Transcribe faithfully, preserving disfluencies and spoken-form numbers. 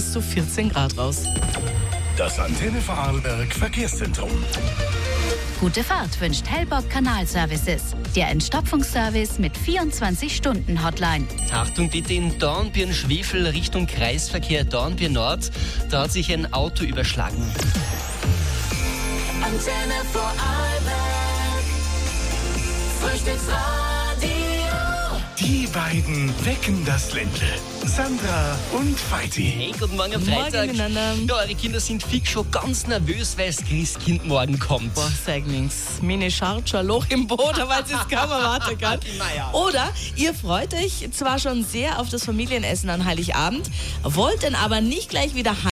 bis zu vierzehn Grad raus. Das Antenne Vorarlberg Verkehrszentrum. Gute Fahrt wünscht Hellbock Kanalservices. Der Entstopfungsservice mit vierundzwanzig-Stunden-Hotline. Achtung bitte in Dornbirn-Schwefel Richtung Kreisverkehr Dornbirn Nord. Da hat sich ein Auto überschlagen. Antenne Vorarlberg. Frühstücksradio. Die beiden wecken das Ländle. Sandra und Feiti. Hey, guten Morgen am Morgen Freitag. miteinander. Ja, eure Kinder sind fix schon ganz nervös, weil das Christkind morgen kommt. Boah, sag nix. Meine schaut schon Loch im Boot, weil sie es kaum erwarten kann. Oder ihr freut euch zwar schon sehr auf das Familienessen an Heiligabend, wollt dann aber nicht gleich wieder heim.